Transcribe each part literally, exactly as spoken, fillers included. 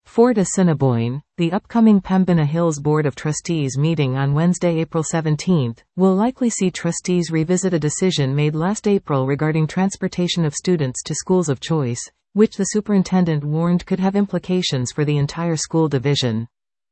Fort Assiniboine, the upcoming Pembina Hills Board of Trustees meeting on Wednesday, April seventeenth, will likely see trustees revisit a decision made last April regarding transportation of students to schools of choice, which the superintendent warned could have implications for the entire school division.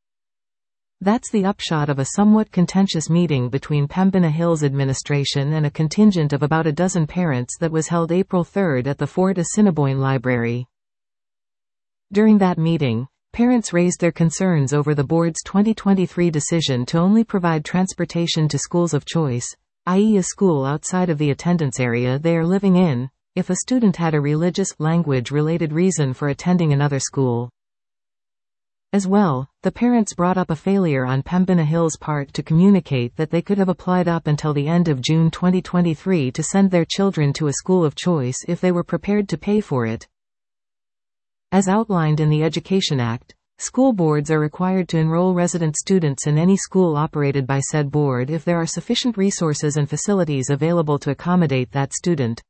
That's the upshot of a somewhat contentious meeting between Pembina Hills administration and a contingent of about a dozen parents that was held April third at the Fort Assiniboine Library. During that meeting, parents raised their concerns over the board's twenty twenty-three decision to only provide transportation to schools of choice, that is a school outside of the attendance area they are living in, if a student had a religious, language-related reason for attending another school. As well, the parents brought up a failure on Pembina Hills' part to communicate that they could have applied up until the end of June twenty twenty-three to send their children to a school of choice if they were prepared to pay for it. As outlined in the Education Act, school boards are required to enroll resident students in any school operated by said board if there are sufficient resources and facilities available to accommodate that student.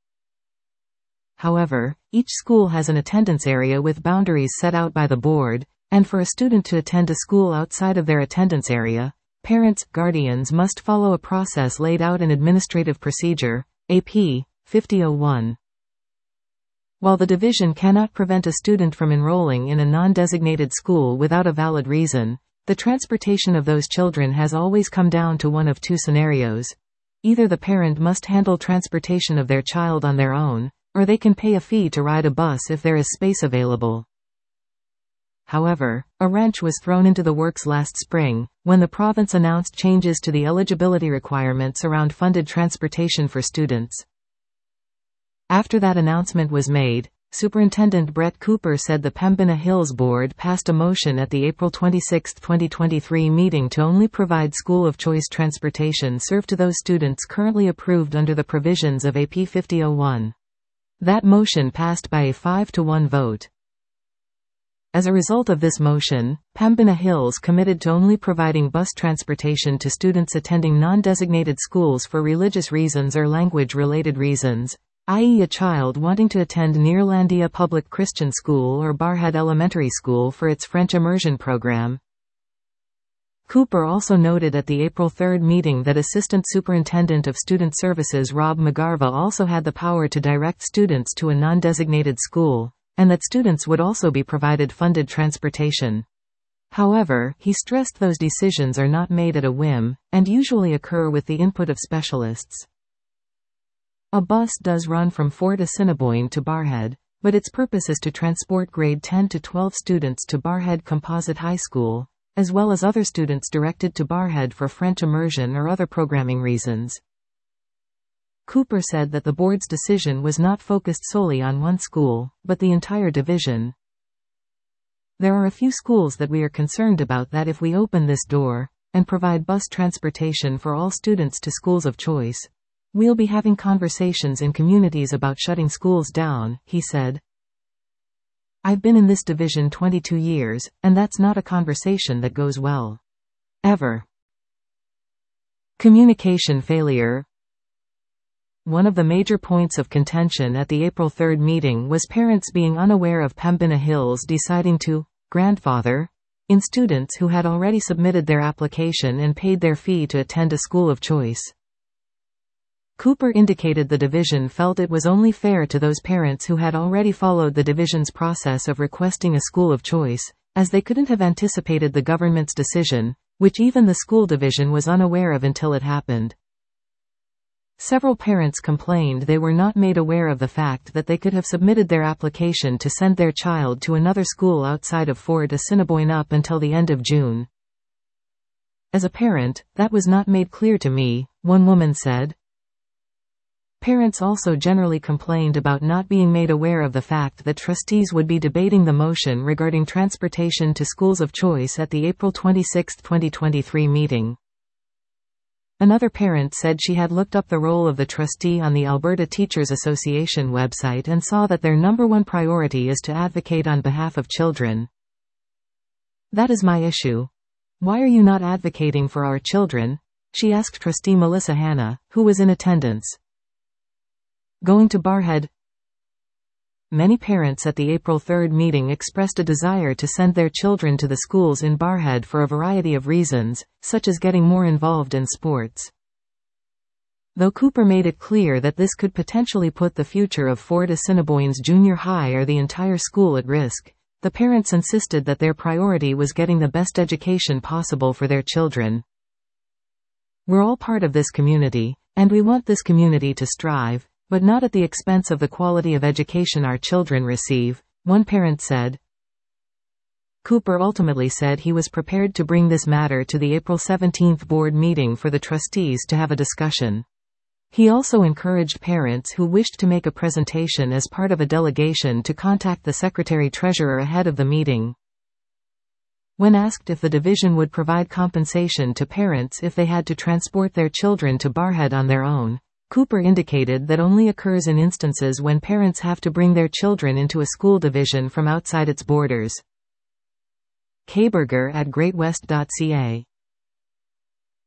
However, each school has an attendance area with boundaries set out by the board, and for a student to attend a school outside of their attendance area, parents, guardians must follow a process laid out in Administrative Procedure, A P fifty oh one. While the division cannot prevent a student from enrolling in a non-designated school without a valid reason, the transportation of those children has always come down to one of two scenarios. Either the parent must handle transportation of their child on their own, or they can pay a fee to ride a bus if there is space available. However, a wrench was thrown into the works last spring, when the province announced changes to the eligibility requirements around funded transportation for students. After that announcement was made, Superintendent Brett Cooper said the Pembina Hills Board passed a motion at the April twenty-sixth, twenty twenty-three meeting to only provide school of choice transportation served to those students currently approved under the provisions of A P fifty oh one. That motion passed by a five to one vote. As a result of this motion, Pembina Hills committed to only providing bus transportation to students attending non-designated schools for religious reasons or language-related reasons, that is a child wanting to attend Neerlandia Public Christian School or Barrhead Elementary School for its French immersion program. Cooper also noted at the April third meeting that Assistant Superintendent of Student Services Rob McGarva also had the power to direct students to a non-designated school, and that students would also be provided funded transportation. However, he stressed those decisions are not made at a whim, and usually occur with the input of specialists. A bus does run from Fort Assiniboine to Barrhead, but its purpose is to transport grade ten to twelve students to Barrhead Composite High School, as well as other students directed to Barrhead for French immersion or other programming reasons. Cooper said that the board's decision was not focused solely on one school, but the entire division. There are a few schools that we are concerned about that if we open this door, and provide bus transportation for all students to schools of choice, we'll be having conversations in communities about shutting schools down, he said. I've been in this division twenty-two years, and that's not a conversation that goes well. Ever. Communication failure. One of the major points of contention at the April third meeting was parents being unaware of Pembina Hills deciding to grandfather in students who had already submitted their application and paid their fee to attend a school of choice. Cooper indicated the division felt it was only fair to those parents who had already followed the division's process of requesting a school of choice, as they couldn't have anticipated the government's decision, which even the school division was unaware of until it happened. Several parents complained they were not made aware of the fact that they could have submitted their application to send their child to another school outside of Fort Assiniboine up until the end of June. As a parent, that was not made clear to me, one woman said. Parents also generally complained about not being made aware of the fact that trustees would be debating the motion regarding transportation to schools of choice at the April twenty-sixth, twenty twenty-three meeting. Another parent said she had looked up the role of the trustee on the Alberta Teachers Association website and saw that their number one priority is to advocate on behalf of children. That is my issue. Why are you not advocating for our children? She asked Trustee Melissa Hanna, who was in attendance. Going to Barrhead. Many parents at the April third meeting expressed a desire to send their children to the schools in Barrhead for a variety of reasons, such as getting more involved in sports. Though Cooper made it clear that this could potentially put the future of Fort Assiniboines Junior High or the entire school at risk, the parents insisted that their priority was getting the best education possible for their children. "We're all part of this community, and we want this community to strive, but not at the expense of the quality of education our children receive," one parent said. Cooper ultimately said he was prepared to bring this matter to the April seventeenth board meeting for the trustees to have a discussion. He also encouraged parents who wished to make a presentation as part of a delegation to contact the secretary-treasurer ahead of the meeting. When asked if the division would provide compensation to parents if they had to transport their children to Barrhead on their own, Cooper indicated that only occurs in instances when parents have to bring their children into a school division from outside its borders. Kberger at great west dot c a